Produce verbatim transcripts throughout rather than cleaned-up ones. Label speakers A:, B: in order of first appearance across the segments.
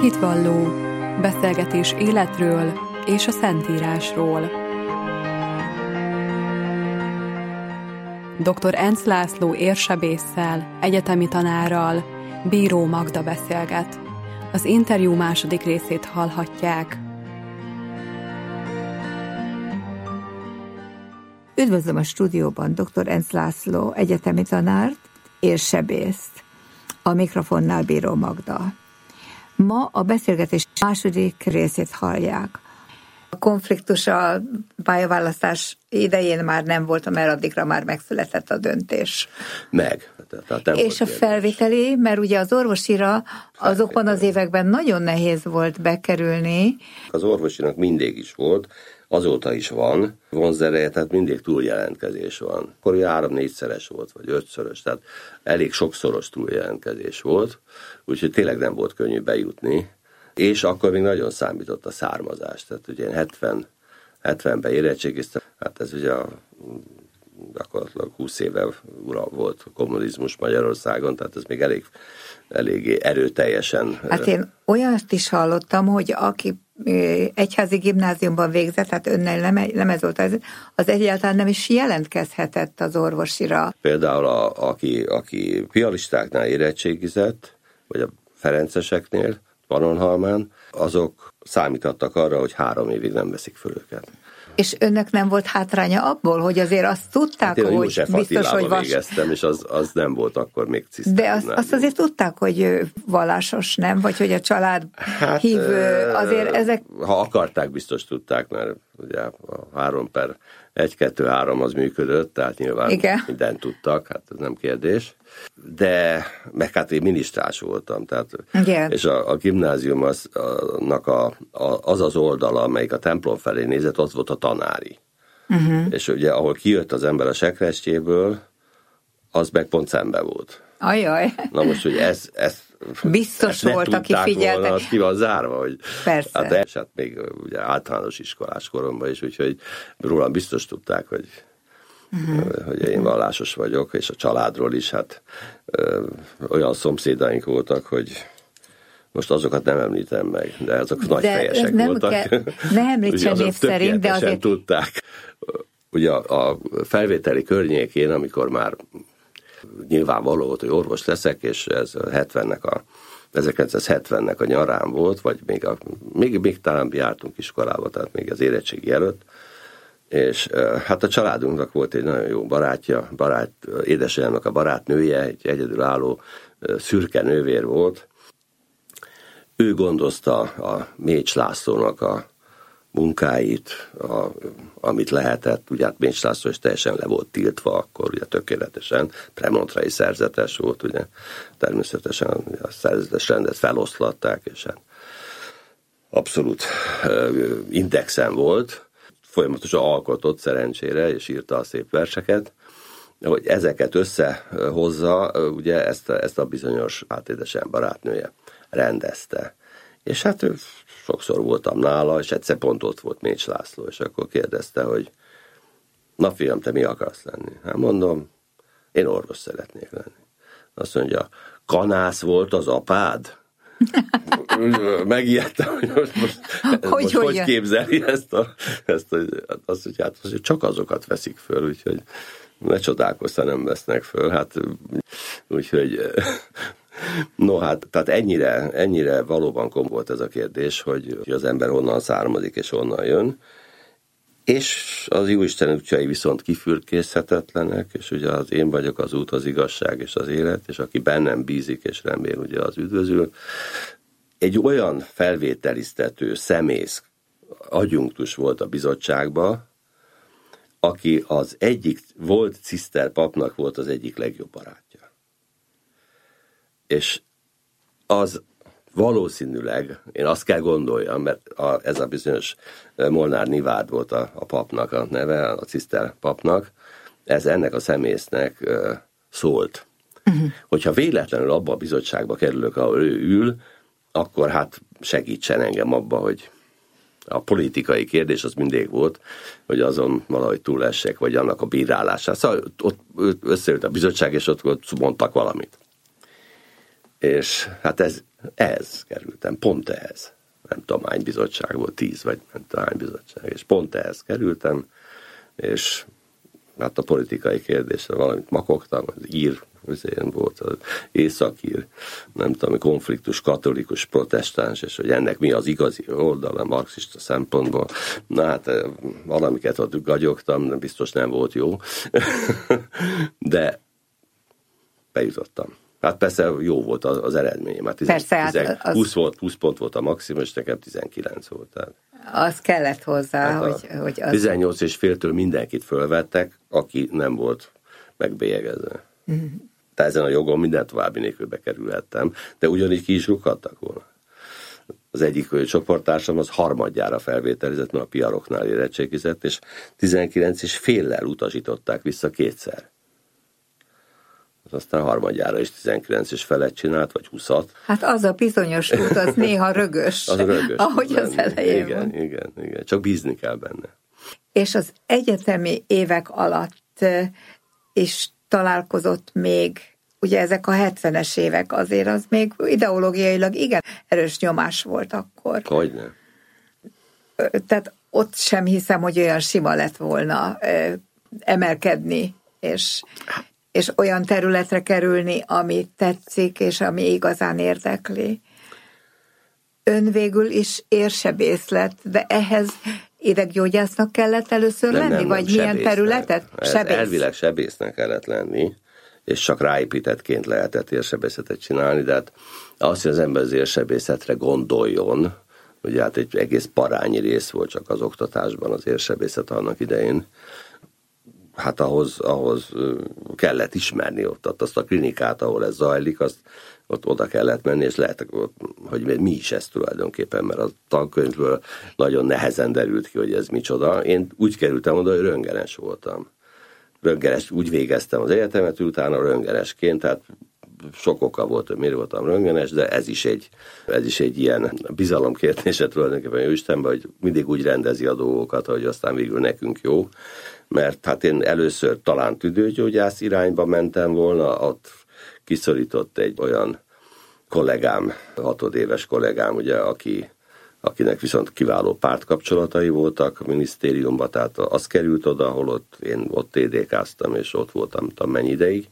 A: Hitvalló, beszélgetés életről és a Szentírásról. doktor Encz László érsebésszel, egyetemi tanárral, Bíró Magda beszélget. Az interjú második részét hallhatják.
B: Üdvözlöm a stúdióban doktor Encz László egyetemi tanárt, érsebészt. A mikrofonnál Bíró Magda. Ma a beszélgetés második részét hallják. A konfliktus a pályaválasztás idején már nem volt, mert addigra már megszületett a döntés.
C: Meg. Tehát nem
B: és a felvételi, mert ugye az orvosira azokban az években nagyon nehéz volt bekerülni.
C: Az orvosinak mindig is volt, azóta is van vonzereje, tehát mindig túljelentkezés van. Akkor ugye három-négyszeres volt, vagy ötszörös, tehát elég sokszoros túljelentkezés volt, úgyhogy tényleg nem volt könnyű bejutni, és akkor még nagyon számított a származás. Tehát ugye én hetven, hetvenben érettségiztem, hát ez ugye a, gyakorlatilag húsz éve ura volt a kommunizmus Magyarországon, tehát ez még elég, eléggé erőteljesen.
B: Hát én olyat is hallottam, hogy aki egyházi gimnáziumban végzett, hát önnel nem ez volt, az, az egyáltalán nem is jelentkezhetett az orvosira.
C: Például a, aki, aki piaristáknál érettségizett, vagy a ferenceseknél, Pannonhalmán, azok számítottak arra, hogy három évig nem veszik föl őket.
B: És önnek nem volt hátránya abból, hogy azért azt tudták, hát hogy
C: József
B: biztos, hogy vas...
C: végeztem, és az, az nem volt akkor még cisztán.
B: De azt, azt azért tudták, hogy vallásos, nem? Vagy hogy a család hát, hívő, azért ezek...
C: Ha akarták, biztos tudták, mert ugye a három per egy, kettő, három az működött, tehát nyilván igen, mindent tudtak, hát ez nem kérdés. De meg hát én minisztrás voltam, tehát, és a, a gimnáziumnak a, a, az az oldala, amelyik a templom felé nézett, ott volt a tanári. Uh-huh. És ugye, ahol kijött az ember a sekrestjéből, az meg pont szembe volt.
B: Ajaj.
C: Na most, hogy ez, ez
B: biztos
C: ezt
B: volt, aki figyelte.
C: Az ki van zárva, hogy
B: persze.
C: Hát, és hát még ugye általános iskolás koromban is, úgyhogy rólam biztos tudták, hogy Uh-huh. hogy én vallásos vagyok, és a családról is, hát ö, olyan szomszédaink voltak, hogy most azokat nem említem meg, de azok nagy fejesek
B: nem
C: voltak.
B: Kell, ne említsen név szerint, de azért...
C: tudták. Ugye a, a felvételi környékén, amikor már nyilvánvaló volt, hogy orvos leszek, és ez a hetvennek a ezerkilencszázhetvennek a nyarán volt, vagy még, a, még, még talán jártunk iskolába, tehát még az érettségi előtt, és hát a családunknak volt egy nagyon jó barátja, barát, édesanyámnak a barátnője, egy egyedülálló szürke nővér volt. Ő gondozta a Mécs Lászlónak a munkáit, a, amit lehetett. Ugye hát Mécs László is teljesen le volt tiltva, akkor ugye tökéletesen premontrai szerzetes volt, ugye természetesen a szerzetes rendet feloszlatták, és hát abszolút indexen volt. Folyamatosan alkotott szerencsére, és írta a szép verseket, hogy ezeket összehozza, ugye ezt, ezt a bizonyos hát édesem barátnője rendezte. És hát sokszor voltam nála, és egyszer pont ott volt Mécs László, és akkor kérdezte, hogy na fiam, te mi akarsz lenni? Hát mondom, én orvos szeretnék lenni. Azt mondja, kanász volt az apád? Megijedtem, hogy most, most, hogy, most hogy, hogy képzeli ezt, a, ezt a, azt, hogy hát hogy csak azokat veszik föl, úgyhogy ne csodálkozz, ha nem vesznek föl. Hát, úgyhogy no hát, tehát ennyire, ennyire valóban komoly volt ez a kérdés, hogy az ember honnan származik és honnan jön, és az Jóisten útjai viszont kifürkészhetetlenek, és ugye az én vagyok az út, az igazság és az élet, és aki bennem bízik és remél, ugye az üdvözül. Egy olyan felvételiztető szemész adjunktus volt a bizottságban, aki az egyik volt ciszterpapnak volt az egyik legjobb barátja. És az valószínűleg, én azt kell gondoljam, mert a, ez a bizonyos Molnár Nivárd volt a, a papnak a neve, a ciszter papnak, ez ennek a szemésznek uh, szólt. Uh-huh. Hogyha véletlenül abba a bizottságba kerülök, ahol ő ül, akkor hát segítsen engem abba, hogy a politikai kérdés az mindig volt, hogy azon valahogy túlessek, vagy annak a bírálását. Szóval ott összeült a bizottság, és ott mondtak valamit. És hát ez, ez kerültem, pont ehhez. Nem tudom, hány bizottság volt, tíz, vagy nem tudom, hány bizottság, és pont ehhez kerültem, és hát a politikai kérdésre valamit makogtam, az ír, azért volt az északír, nem tudom, konfliktus, katolikus, protestáns, és hogy ennek mi az igazi oldala, marxista szempontból. Na hát valamiket ott gagyogtam, de biztos nem volt jó, de bejutottam. Hát persze jó volt az, az eredmény, mert húsz, volt, húsz pont volt a maximum, és nekem tizenkilenc volt. Tehát.
B: Az kellett hozzá, hát hogy, hogy az...
C: tizennyolc és féltől mindenkit fölvettek, aki nem volt megbélyegezve. Mm. Tehát ezen a jogon minden további nélkül bekerülhettem, de ugyanígy ki is rúghattak volna. Az egyik csoporttársam az harmadjára felvételizett, mert a piaroknál érettségizett, és tizenkilenc és féllel utasították vissza kétszer. Aztán harmadjára is tizenkilenc és felett csinált, vagy huszat.
B: Hát az a bizonyos út, az néha rögös.
C: Az rögös.
B: Ahogy az elején
C: igen,
B: van.
C: Igen, igen, csak bízni kell benne.
B: És az egyetemi évek alatt is találkozott még, ugye ezek a hetvenes évek, azért az még ideológiailag igen erős nyomás volt akkor.
C: Hogyne.
B: Tehát ott sem hiszem, hogy olyan sima lett volna emelkedni, és... és olyan területre kerülni, ami tetszik, és ami igazán érdekli. Ön végül is érsebész lett, de ehhez ideggyógyásznak kellett először
C: nem,
B: lenni?
C: Nem,
B: vagy
C: nem,
B: milyen
C: sebésznek.
B: területet?
C: Sebész. Elvileg sebésznek kellett lenni, és csak ráépítettként lehetett érsebészetet csinálni, de hát azt, hogy az ember az érsebészetre gondoljon, ugye hát egy egész parányi rész volt csak az oktatásban az érsebészet annak idején, hát ahhoz, ahhoz kellett ismerni ott, azt a klinikát, ahol ez zajlik, azt ott oda kellett menni, és lehet, hogy mi is ez tulajdonképpen, mert a tankönyvből nagyon nehezen derült ki, hogy ez micsoda. Én úgy kerültem oda, hogy röntgenes voltam. Röntgenes, úgy végeztem az egyetemet, utána röntgenesként, tehát sok oka volt, hogy miért voltam röntgenes, de ez is egy, ez is egy ilyen bizalomkérdése tulajdonképpen jó Istenben, hogy mindig úgy rendezi a dolgokat, hogy aztán végül nekünk jó. Mert hát én először talán tüdőgyógyász irányba mentem volna, ott kiszorított egy olyan kollégám, hatodéves kollégám, ugye, aki, akinek viszont kiváló pártkapcsolatai voltak a minisztériumban, tehát az került oda, ahol ott, én ott té dé ká-ztam, és ott voltam, tudom mennyi ideig,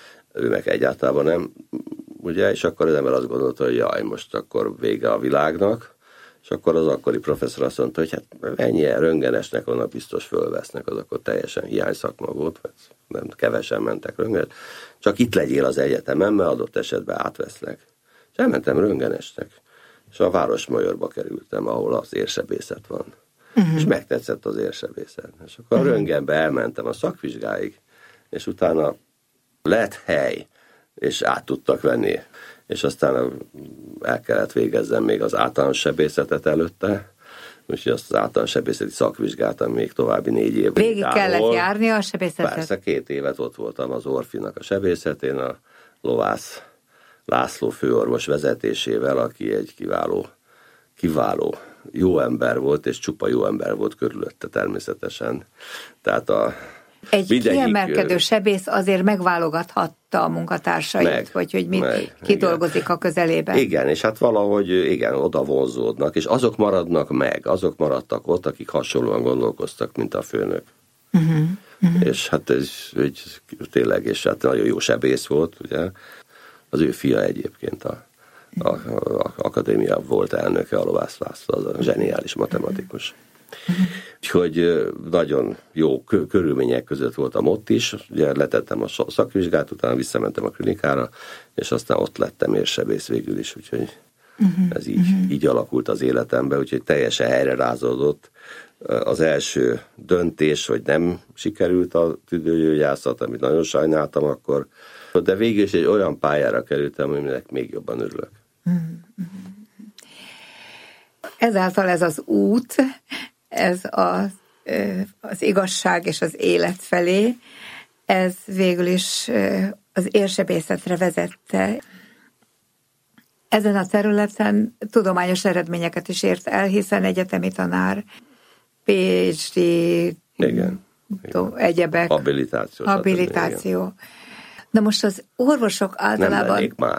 C: ő meg egyáltalán nem, ugye, és akkor az ember azt gondolta, hogy jaj, most akkor vége a világnak, és akkor az akkori professzor azt mondta, hogy hát ennyien röntgenesnek onnan biztos fölvesznek, az akkor teljesen hiány szakma volt, vagy nem kevesen mentek röntgenes, csak itt legyél az egyetemen, mert adott esetben átvesznek. És elmentem röntgenesnek, és a Városmajorba kerültem, ahol az érsebészet van. Uh-huh. És megtetszett az érsebészet. És akkor uh-huh. a röntgenbe elmentem a szakvizsgáig, és utána lett hely, és át tudtak venni. És aztán el kellett végezzem még az általános sebészetet előtte, úgyhogy azt az általános sebészeti szakvizsgáltam még további négy évben.
B: Végig kellett járni a sebészetet?
C: Persze, két évet ott voltam az Orfinak a sebészetén, a Lovász László főorvos vezetésével, aki egy kiváló, kiváló jó ember volt, és csupa jó ember volt körülötte természetesen. Tehát a
B: Egy
C: mindegyik,
B: kiemelkedő sebész azért megválogathatta a munkatársait, meg, vagy hogy mit meg, kidolgozik igen. a közelében.
C: Igen, és hát valahogy igen, oda vonzódnak, és azok maradnak meg, azok maradtak ott, akik hasonlóan gondolkoztak, mint a főnök. Uh-huh, uh-huh. És hát ez egy, tényleg, és hát nagyon jó sebész volt, ugye. Az ő fia egyébként a, a, a akadémia volt elnöke, a Lovász László, az a zseniális matematikus. Úgyhogy nagyon jó körülmények között voltam ott is, ugye letettem a szakvizsgát, utána visszamentem a klinikára, és aztán ott lettem érsebész végül is, úgyhogy uh-huh, ez így, uh-huh. így alakult az életembe, úgyhogy teljesen helyre rázódott az első döntés, hogy nem sikerült a tüdőgyógyászat, amit nagyon sajnáltam akkor, de végül is egy olyan pályára kerültem, aminek még jobban örülök. Uh-huh.
B: Ezáltal ez az út, ez az, az igazság és az élet felé, ez végül is az érsebészetre vezette. Ezen a területen tudományos eredményeket is ért el, hiszen egyetemi tanár, pé há dé,
C: igen,
B: egyebek,
C: habilitáció.
B: habilitáció. Na most az orvosok általában...
C: Nem lennék más.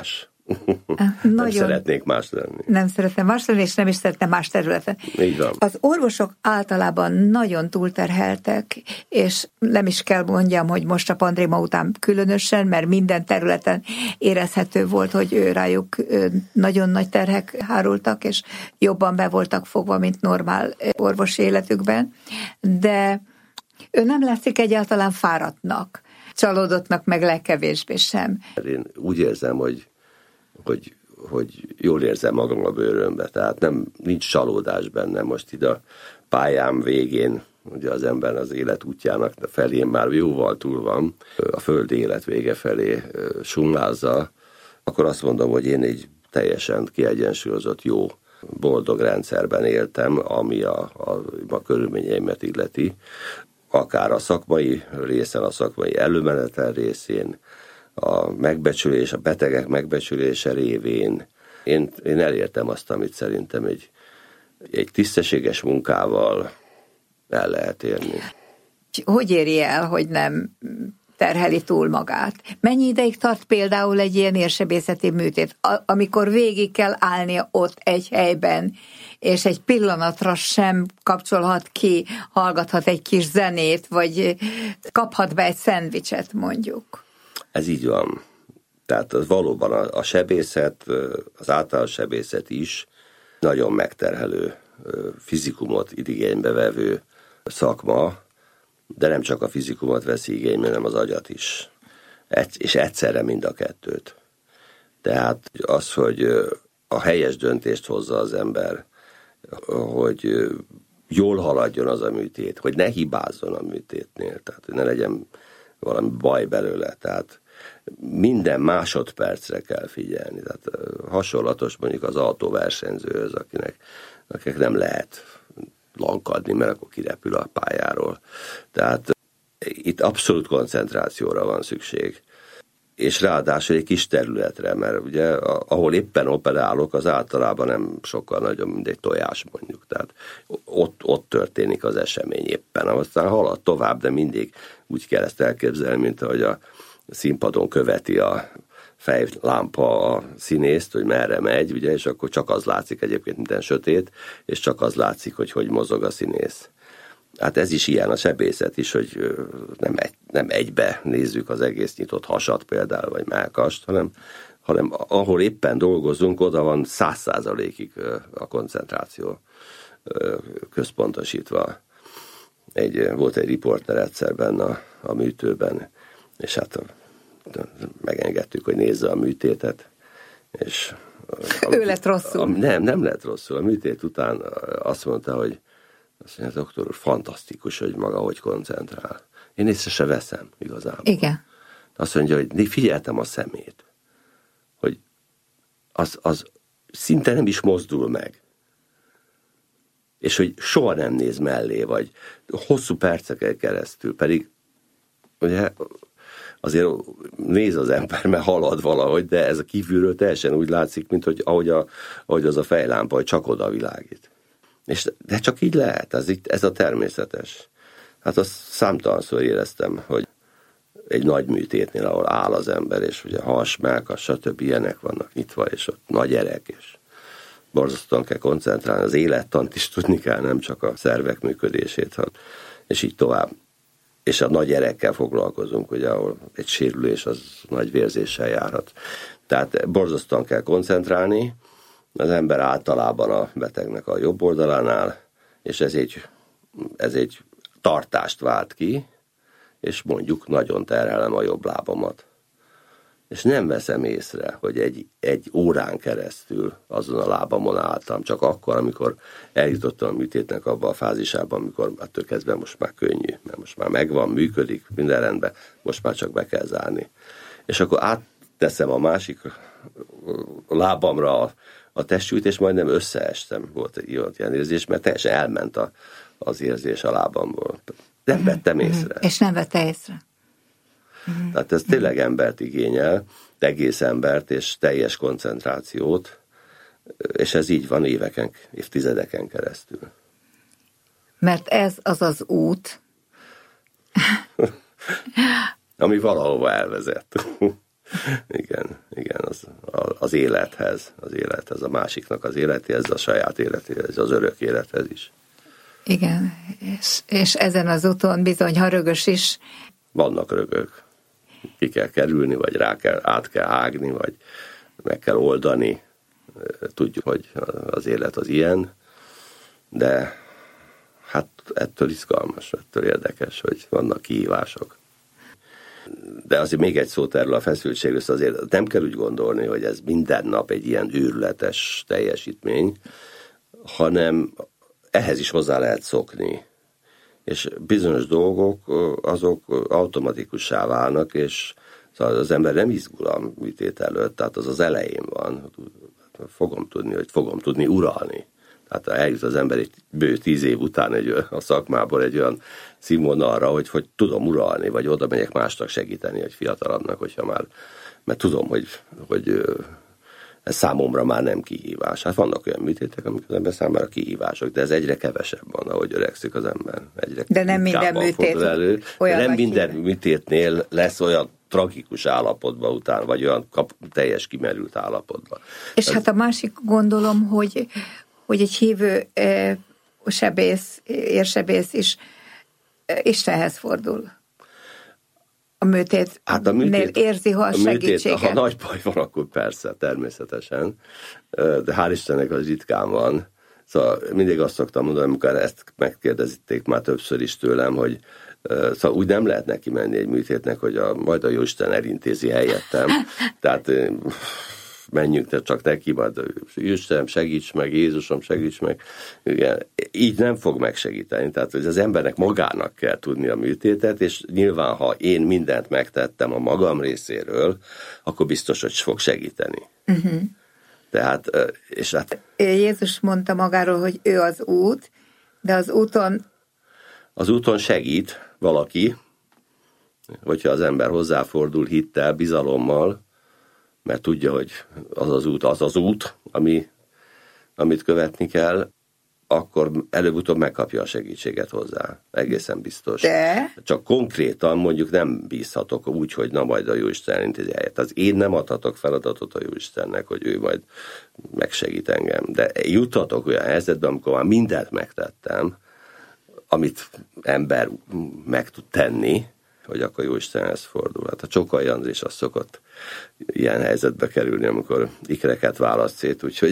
C: Nagyon, nem szeretnék más lenni.
B: Nem szeretem más lenni, és nem is szeretem más területen.
C: Így van.
B: Az orvosok általában nagyon túlterheltek, és nem is kell mondjam, hogy most a pandémia után különösen, mert minden területen érezhető volt, hogy rájuk nagyon nagy terhek hárultak, és jobban be voltak fogva, mint normál orvosi életükben. De ő nem látszik egyáltalán fáradtnak, csalódottnak, meg legkevésbé sem.
C: Én úgy érzem, hogy, hogy, hogy jól érzem magam a bőrömbe, tehát nem, nincs csalódás bennem. Most itt a pályám végén, ugye az ember az élet útjának felén már jóval túl van, a földi élet vége felé sumlázza, akkor azt mondom, hogy én egy teljesen kiegyensúlyozott, jó, boldog rendszerben éltem, ami a, a, a körülményeimet illeti. Akár a szakmai részen, a szakmai előmenetel részén, a megbecsülés, a betegek megbecsülése révén. Én, én elértem azt, amit szerintem egy, egy tisztességes munkával el lehet érni.
B: Hogy éri el, hogy nem terheli túl magát? Mennyi ideig tart például egy ilyen érsebészeti műtét, amikor végig kell állnia ott egy helyben, és egy pillanatra sem kapcsolhat ki, hallgathat egy kis zenét, vagy kaphat be egy szendvicset mondjuk?
C: Ez így van. Tehát az valóban a, a sebészet, az általános sebészet is nagyon megterhelő, fizikumot igénybe vevő szakma, de nem csak a fizikumot veszi igénybe, hanem az agyat is. És egyszerre mind a kettőt. Tehát az, hogy a helyes döntést hozza az ember, hogy jól haladjon az a műtét, hogy ne hibázzon a műtétnél, tehát hogy ne legyen valami baj belőle. Tehát minden másodpercre kell figyelni. Tehát hasonlatos mondjuk az autóversenyzőhöz, akinek, akinek nem lehet lankadni, mert akkor kirepül a pályáról. Tehát itt abszolút koncentrációra van szükség. És ráadásul egy kis területre, mert ugye ahol éppen operálok, az általában nem sokkal nagyobb, mint egy tojás mondjuk. Tehát ott, ott történik az esemény éppen. Aztán halad tovább, de mindig úgy kell ezt elképzelni, mint ahogy a színpadon követi a fejlámpa a színészt, hogy merre megy, ugye, és akkor csak az látszik egyébként minden sötét, és csak az látszik, hogy hogy mozog a színész. Hát ez is ilyen a sebészet is, hogy nem, egy, nem egybe nézzük az egész nyitott hasat például, vagy mellkast, hanem, hanem ahol éppen dolgozunk, oda van száz százalékig a koncentráció központosítva. Egy, volt egy riporter egyszer benne a, a műtőben, és hát megengedtük, hogy nézze a műtétet, és
B: a, ő lett rosszul.
C: A, nem, nem lett rosszul. A műtét után azt mondta, hogy azt mondja, doktor úr, fantasztikus, hogy maga hogy koncentrál. Én észre se veszem igazából.
B: Igen.
C: Azt mondja, hogy figyeltem a szemét, hogy az, az szinte nem is mozdul meg. És hogy soha nem néz mellé, vagy hosszú perceken keresztül, pedig ugye azért néz az ember, mert halad valahogy, de ez a kívülről teljesen úgy látszik, mint hogy ahogy, a, ahogy az a fejlámpa, hogy csak oda világít. És, de csak így lehet, ez, itt, ez a természetes. Hát azt számtalanszor éreztem, hogy egy nagy műtétnél, ahol áll az ember, és ugye has, mellkas, stb. Ilyenek vannak nyitva, és ott nagy erek, és borzasztóan kell koncentrálni, az élettant is tudni kell, nem csak a szervek működését, és így tovább. És a nagy erekkel foglalkozunk, ugye, ahol egy sérülés az nagy vérzéssel járhat. Tehát borzasztóan kell koncentrálni, az ember általában a betegnek a jobb oldalán áll, és ez egy, ez egy tartást vált ki, és mondjuk nagyon terhelem a jobb lábamat. És nem veszem észre, hogy egy, egy órán keresztül azon a lábamon álltam, csak akkor, amikor eljutottam a műtétnek abba a fázisában, amikor attól kezdve most már könnyű, mert most már megvan, működik, minden rendben, most már csak be kell zárni. És akkor átteszem a másik lábamra a, a testsúlyt, és majdnem összeestem, volt egy ilyen érzés, mert teljesen elment a, az érzés a lábamból. Nem vettem észre.
B: És nem vette észre.
C: Tehát ez tényleg embert igényel, egész embert és teljes koncentrációt, és ez így van éveken, évtizedeken keresztül.
B: Mert ez az az út,
C: ami valahova elvezet. igen, igen, az, az élethez, az élethez, a másiknak az életéhez, a saját életéhez, az örök élethez is.
B: Igen, és, és ezen az úton bizony, ha rögös is.
C: Vannak rögök. Ki kell kerülni, vagy rá kell, át kell hágni, vagy meg kell oldani. Tudjuk, hogy az élet az ilyen, de hát ettől izgalmas, ettől érdekes, hogy vannak kihívások. De azért még egy szót erről a feszültségről, azért nem kell úgy gondolni, hogy ez minden nap egy ilyen őrületes teljesítmény, hanem ehhez is hozzá lehet szokni. És bizonyos dolgok azok automatikussá válnak, és az ember nem izgul a műtét előtt, tehát az az elején van. Fogom tudni, hogy fogom tudni uralni. Tehát eljut az ember egy bő tíz év után egy, a szakmából egy olyan színvonalra, hogy, hogy tudom uralni, vagy oda megyek másnak segíteni, egy fiatalabbnak, hogyha már, mert tudom, hogy, hogy ez számomra már nem kihívás. Hát vannak olyan műtétek, amik az ember számára kihívások, de ez egyre kevesebb van, ahogy öregszik az ember. Egyre
B: de nem minden műtét
C: elő. Olyan nem minden híve. Műtétnél lesz olyan tragikus állapotban után, vagy olyan kap, teljes kimerült állapotban.
B: És
C: ez...
B: hát a másik gondolom, hogy, hogy egy hívő e, sebész, érsebész is e, Istenhez fordul. A műtét, hát a műtét érzi, ha a, a segítséget.
C: Műtét, ha nagy baj van, akkor persze, természetesen. De hál' Istennek az ritkán van. Szóval mindig azt szoktam mondani, amikor ezt megkérdezték már többször is tőlem, hogy szóval úgy nem lehet neki menni egy műtétnek, hogy a, majd a Jóisten elintézi helyettem. Tehát menjünk te csak neki, majd Istenem, segíts meg, Jézusom, segíts meg. Igen, így nem fog megsegíteni. Tehát hogy az embernek magának kell tudni a műtétet, és nyilván, ha én mindent megtettem a magam részéről, akkor biztos, hogy fog segíteni. Uh-huh. Tehát, és hát...
B: Jézus mondta magáról, hogy ő az út, de az úton...
C: Az úton segít valaki, hogyha az ember hozzáfordul hittel, bizalommal, mert tudja, hogy az az út, az az út, ami, amit követni kell, akkor előbb-utóbb megkapja a segítséget hozzá. Egészen biztos.
B: De?
C: Csak konkrétan mondjuk nem bízhatok úgy, hogy na majd a Jóisten elintézi helyet. Az én nem adhatok feladatot a Jóistennek, hogy ő majd megsegít engem. De juthatok olyan helyzetben, amikor már mindent megtettem, amit ember meg tud tenni, hogy akkor Jóistenhez fordul. Hát a Csokai Andrés az szokott ilyen helyzetbe kerülni, amikor ikreket választ szét, úgyhogy...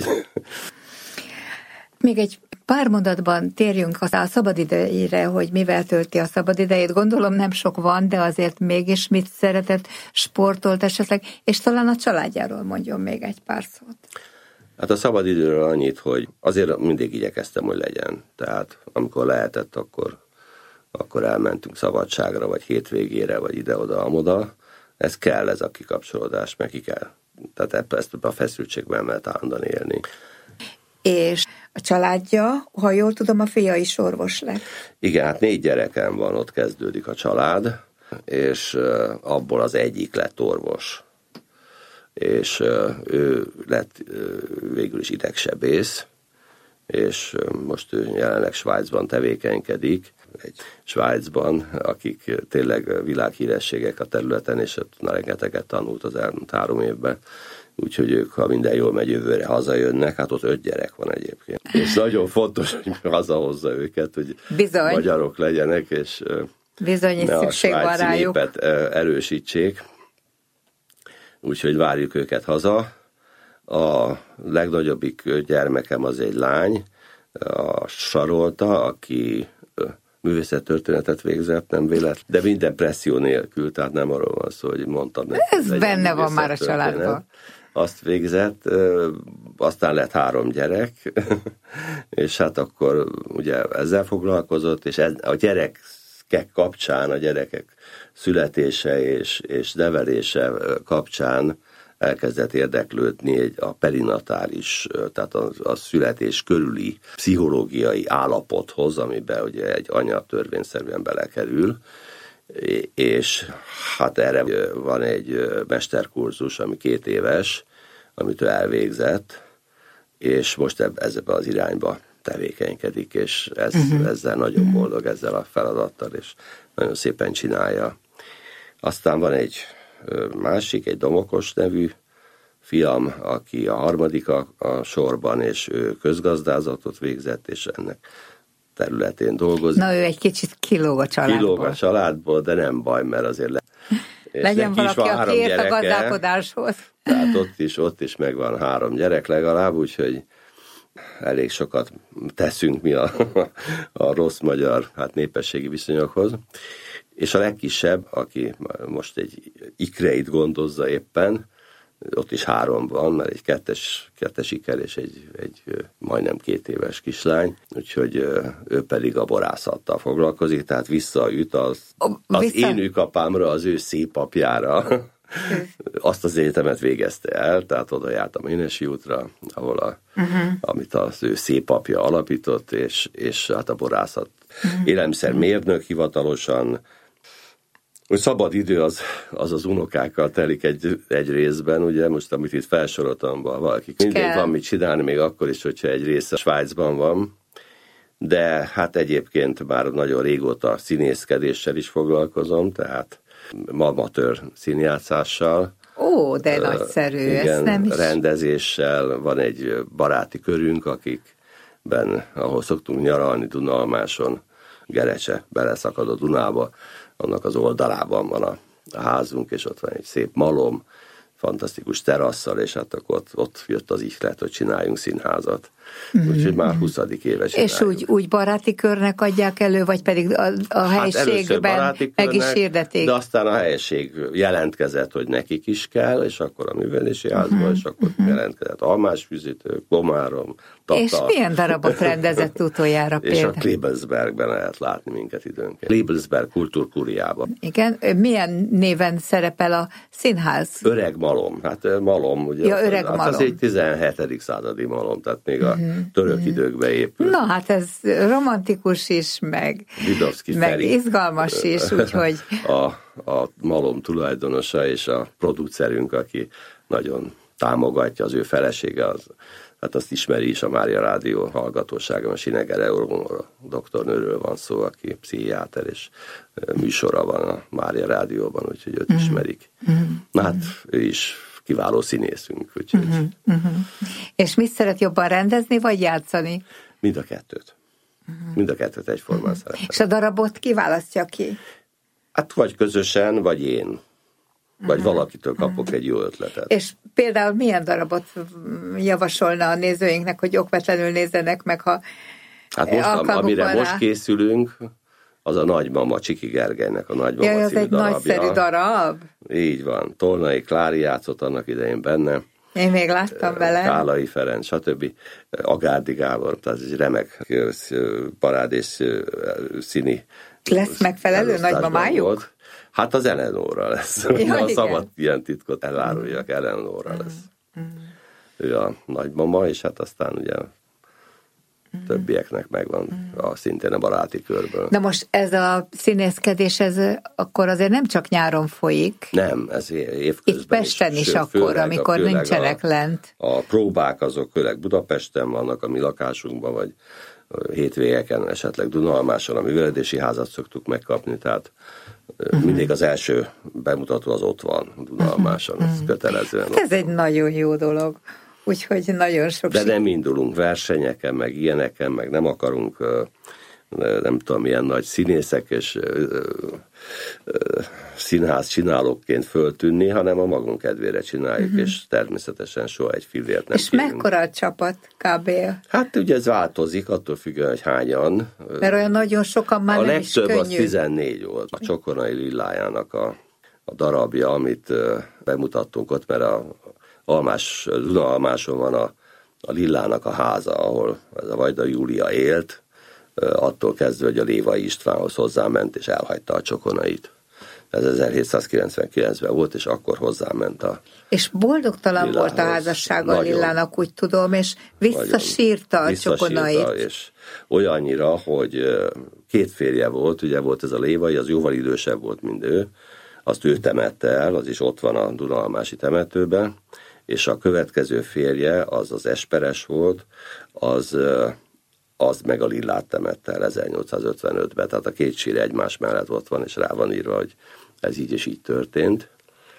B: Még egy pár mondatban térjünk a szabadidejére, hogy mivel tölti a szabadidejét. Gondolom nem sok van, de azért mégis mit szeretett, sportolt esetleg, és talán a családjáról mondjon még egy pár szót.
C: Hát a szabadidőről annyit, hogy azért mindig igyekeztem, hogy legyen. Tehát amikor lehetett, akkor, akkor elmentünk szabadságra, vagy hétvégére, vagy ide-oda, amoda. Ez kell, ez a kikapcsolódás, meg ki kell. Tehát ezt a feszültségben lehet állandóan élni.
B: És a családja, ha jól tudom, a fia is orvos lett.
C: Igen, hát négy gyerekem van, ott kezdődik a család, és abból az egyik lett orvos. És ő lett végül is idegsebész, és most ő jelenleg Svájcban tevékenykedik, egy Svájcban, akik tényleg világhírességek a területen, és ott rengeteget tanult az elmúlt három évben. Úgyhogy ők, ha minden jól megy, jövőre hazajönnek, hát ott öt gyerek van egyébként. És nagyon fontos, hogy hazahozza őket, hogy Bizony. magyarok legyenek, és
B: Bizony, ne a svájci
C: népet erősítsék. Úgyhogy várjuk őket haza. A legnagyobbik gyermekem az egy lány, a Sarolta, aki művészettörténetet végzett, nem véletlen, de minden presszió nélkül, tehát nem arról van szó, hogy mondtam.
B: Ez benne van már a családban.
C: Azt végzett, aztán lett három gyerek, és hát akkor ugye ezzel foglalkozott, és ez, a gyerekek kapcsán, a gyerekek születése és, és nevelése kapcsán elkezdett érdeklődni egy, a perinatális, tehát a, a születés körüli pszichológiai állapothoz, amiben ugye egy anya törvényszerűen belekerül, és hát erre van egy mesterkurzus, ami két éves, amit ő elvégzett, és most ebben az irányba tevékenykedik, és ez, uh-huh. ezzel nagyon boldog ezzel a feladattal, és nagyon szépen csinálja. Aztán van egy másik, egy Domokos nevű fiam, aki a harmadik a, a sorban, és ő közgazdázatot végzett, és ennek területén dolgozik.
B: Na, ő egy kicsit kilóg a családból.
C: Kilóg a családból, de nem baj, mert azért le...
B: legyen valaki, aki ért a gazdálkodáshoz.
C: Tehát ott is, ott is megvan három gyerek legalább, úgyhogy elég sokat teszünk mi a, a rossz magyar hát népességi viszonyokhoz. És a legkisebb, aki most egy ikreit gondozza éppen, ott is három van, mert egy kettes, kettes iker és egy, egy majdnem két éves kislány, úgyhogy ő pedig a borászattal foglalkozik, tehát visszaüt az, az Vissza... én ükapámra, az ő szép apjára. Azt az egyetemet végezte el, tehát oda jártam Énesi útra, ahol a, uh-huh. amit az ő szép apja alapított, és, és hát a borászat uh-huh. élelmiszermérnök hivatalosan. Hogy szabad idő az az, az unokákkal telik egy, egy részben, ugye most amit itt felsoroltam, valaki mindig van mit csinálni, még akkor is, hogyha egy része Svájcban van, de hát egyébként már nagyon régóta színészkedéssel is foglalkozom, tehát amatőr színjátszással.
B: Ó, de uh, nagyszerű,
C: igen,
B: ez nem is...
C: rendezéssel, van egy baráti körünk, akikben, ahol szoktunk nyaralni Dunalmáson, Gerecse beleszakad a Dunába, annak az oldalában van a, a házunk, és ott van egy szép malom, fantasztikus terasszal, és hát akkor ott, ott jött az ihlet, hogy csináljunk színházat. Mm-hmm. Úgyhogy már huszadik éve csináljuk.
B: És úgy, úgy baráti körnek adják elő, vagy pedig a, a helységben hát meg is hirdetik?
C: De aztán a helység jelentkezett, hogy nekik is kell, és akkor a művelési házban, mm-hmm. és akkor mm-hmm. jelentkezett almásfűzítő, Komárom, Tata.
B: És milyen darabot rendezett utoljára például?
C: És a Klebelsbergben lehet látni minket időnként. Klebelsberg kultúrkúriában.
B: Igen, milyen néven szerepel a színház?
C: Öreg malom. Hát malom, ugye.
B: Ja, öreg
C: hát
B: malom.
C: Az egy tizenhetedik századi malom, tehát még a uh-huh. török uh-huh. időkbe épült.
B: Na hát ez romantikus is, meg, meg izgalmas is, úgyhogy...
C: A, a malom tulajdonosa és a producerünk, aki nagyon támogatja, az ő felesége, az, hát azt ismeri is a Mária Rádió hallgatósága, a Sineger Eleonóra doktornőről van szó, aki pszichiáter, és műsora van a Mária Rádióban, úgyhogy őt uh-huh. ismerik. Uh-huh. Na hát ő is kiváló színészünk. Úgyhogy... Uh-huh.
B: Uh-huh. És mit szeret jobban rendezni, vagy játszani?
C: Mind a kettőt. Uh-huh. Mind a kettőt egyformán uh-huh. szeretem.
B: És a darabot kiválasztja ki?
C: Hát vagy közösen, vagy én. Vagy uh-huh. valakitől kapok uh-huh. egy jó ötletet.
B: És például milyen darabot javasolna a nézőinknek, hogy okvetlenül nézzenek meg, ha
C: hát most, amire rá. Most készülünk, az a Nagymama, Csiki Gergelynek a Nagymama
B: ja,
C: című
B: egy
C: darabja.
B: Nagyszerű darab.
C: Így van. Tolnai Klári játszott annak idején benne.
B: Én még láttam vele.
C: Kálai Ferenc, stb. Agárdi Gábor, tehát egy remek parádés színi. Lesz
B: megfelelő nagymamájuk? Volt.
C: Hát az Eleonóra lesz. Ja, a szabad ilyen titkot eláruljak, Eleonóra mm. lesz. Mm. Ő a nagymama, és hát aztán ugye mm. többieknek megvan mm. a, szintén a baráti körből.
B: Na most ez a színészkedés, ez akkor azért nem csak nyáron folyik.
C: Nem, ez évközben
B: Itt Pesten is, is akkor, amikor nincsenek
C: a,
B: lent.
C: A próbák azok főleg Budapesten vannak, a mi lakásunkban, vagy hétvégeken esetleg Dunalmáson a művelődési házat szoktuk megkapni, tehát uh-huh. mindig az első bemutató az ott van Dunalmáson, uh-huh. ez kötelezően.
B: Ez egy nagyon jó dolog, úgyhogy nagyon sok...
C: De nem indulunk versenyeken, meg ilyeneken, meg nem akarunk nem tudom, milyen nagy színészek és színház csinálókként föltűnni, hanem a magunk kedvére csináljuk, uh-huh. és természetesen soha egy fillért nem
B: És
C: kérünk.
B: mekkora a csapat kb?
C: Hát ugye ez változik, attól függően, hogy hányan.
B: Mert olyan nagyon sokan már
C: a
B: nem is könnyű. A
C: legtöbb az tizennégy volt. A Csokonai Lillájának a, a darabja, amit bemutattunk ott, mert a Almás, Dunalmáson van a, a Lillának a háza, ahol ez a Vajda Júlia élt, attól kezdve, hogy a Lévai Istvánhoz hozzáment, és elhagyta a Csokonait. Ez ezerhétszázkilencvenkilencben volt, és akkor hozzáment a
B: És boldogtalan Lillához. Volt a házassága a Lillának, úgy tudom, és visszasírta a Csokonait.
C: És olyannyira, hogy két férje volt, ugye volt ez a Lévai, az jóval idősebb volt, mint ő, azt ő temette el, az is ott van a Dunalmási temetőben, és a következő férje, az az Esperes volt, az... az meg a Lillát temette el ezernyolcszázötvenötben, tehát a két sír egymás mellett ott van, és rá van írva, hogy ez így és így történt.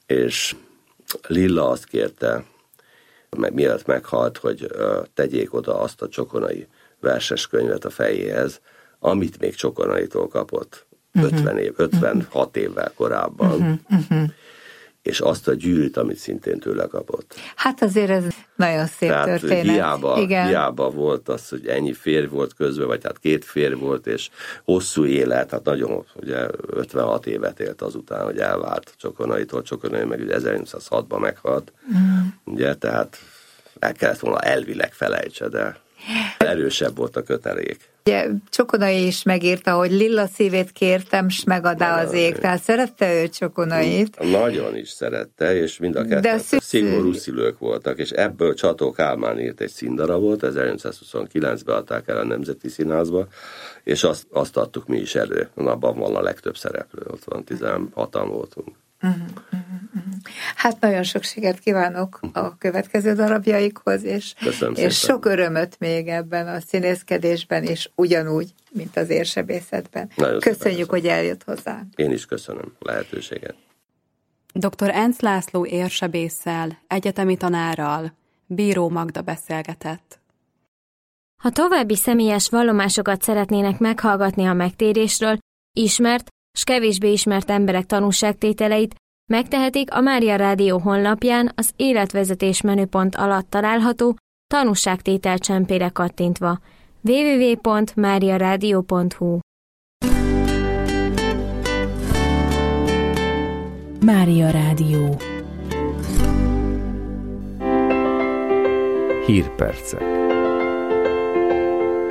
C: és Lilla azt kérte, meg mielőtt meghalt, hogy tegyék oda azt a Csokonai verses könyvet a fejéhez, amit még Csokonaitól kapott uh-huh. ötven év, ötvenhat évvel korábban, uh-huh. Uh-huh. és azt a gyűrűt, amit szintén tőle kapott.
B: Hát azért ez nagyon szép
C: Tehát
B: történet.
C: Hiába, hiába volt az, hogy ennyi férj volt közben, vagy hát két férj volt, és hosszú élet, hát nagyon, ugye ötvenhat évet élt azután, hogy elvált Csokonaitól. Csokonai meg ugye ezernyolcszázhatban meghalt, mm. ugye, tehát el kellett volna elvileg felejtse, de erősebb volt a kötelék.
B: Ugye Csokonai is megírta, hogy Lilla szívét kértem, s megadá az ég. Tehát szerette ő Csokonait?
C: Nagyon is szerette, és mind a ketten szü- szigorú szülők voltak, és ebből Csató Kálmán írt egy színdarabot, ezernyolcszázhuszonkilencben adták el a Nemzeti Színházba, és azt, azt adtuk mi is elő. Abban van a legtöbb szereplő, ott van tizenhatan voltunk.
B: Uh-huh, uh-huh, uh-huh. Hát nagyon sok sikert kívánok a következő darabjaikhoz, és, és sok örömöt még ebben a színészkedésben, és ugyanúgy, mint az érsebészetben. Nagyon köszönjük, hogy eljött hozzá.
C: Én is köszönöm a lehetőséget.
A: doktor Encz László érsebésszel, egyetemi tanárral Bíró Magda beszélgetett.
D: Ha további személyes vallomásokat szeretnének meghallgatni a megtérésről, ismert s kevésbé ismert emberek tanúságtételeit, megtehetik a Mária Rádió honlapján az életvezetés menüpont alatt található tanúságtétel csempére kattintva. double-u double-u double-u pont mária rádió pont hu
E: Mária Rádió.
F: Hírpercek.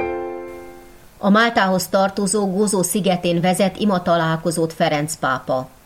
G: A Máltához tartozó Gozo szigetén vezet imatalálkozót Ferenc pápa.